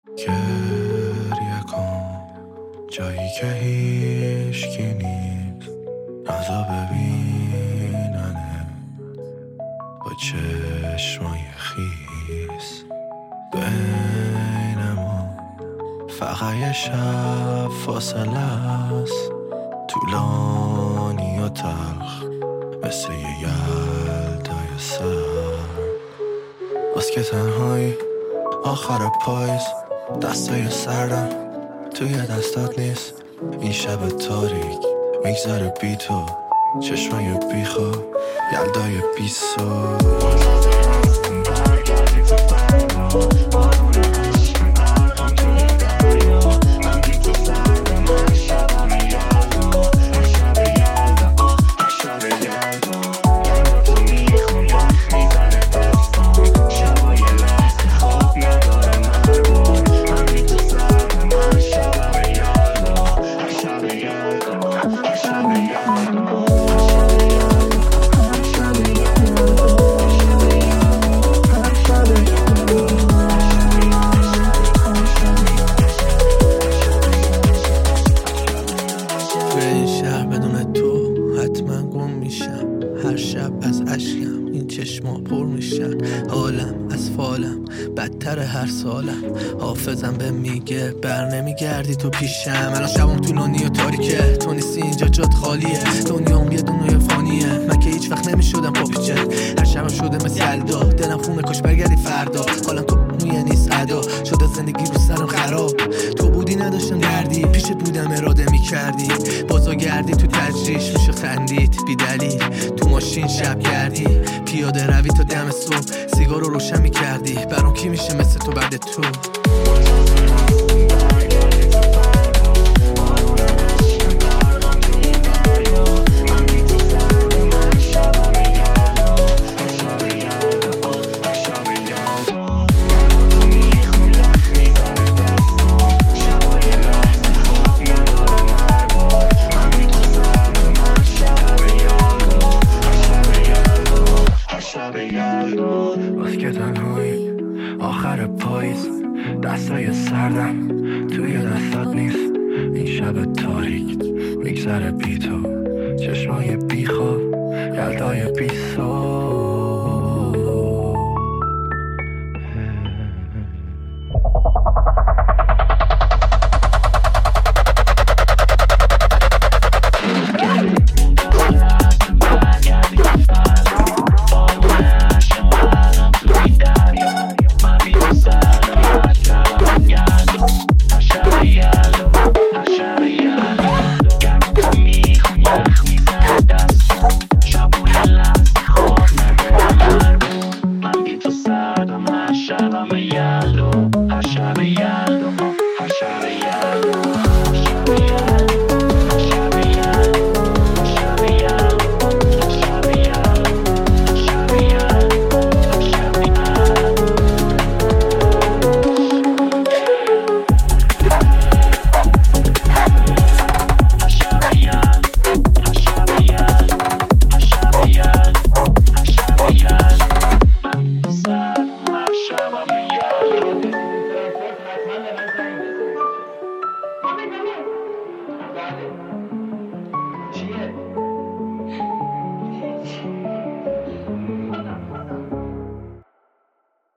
گریه کن جایی که هیچکی نیست، نزا ببیننه با چشمای خیس. بین ما فقط یه شب فاصله است، طولانی و تلخ مثل یه یلدای سر. باز که تنهایی آخر پاییز، دستای سردم توی دستات نیست. این شب تاریک میگذره بی تو، چشمای بیخو یلدای بیسو. هر شب از اشکم این چشما پر میشن، حالم از فالم بدتر هر سالم. حافظم به میگه بر نمیگردی تو پیشم. الان شبم طولانی و تاریکه، تو نیستی اینجا جات خالیه. دنیام یه دنیای فانیه، من که هیچ وقت نمیشدم پاپیچه. هر شبم شده مثل الدا، دلم خونه کاش برگردی فردا. حالم تو مویه نیست ادا، شده زندگی رو سرم خراب. تو بودی نداشتم دردی، پیشت بودم اراده میکردی. بازا گردی تو تجریش میشه خندید بی دلیل. تو ماشین شب گردی، پیاده روی تا دم صبح، سیگار رو روشن میکردی. برام کی میشه مثل تو بعد تو؟ باز که تنهایی آخر پاییز، دستای سردم توی دستات نیست. این شب تاریک میگذره بی تو، چشمای بیخواب یلدای بیسو.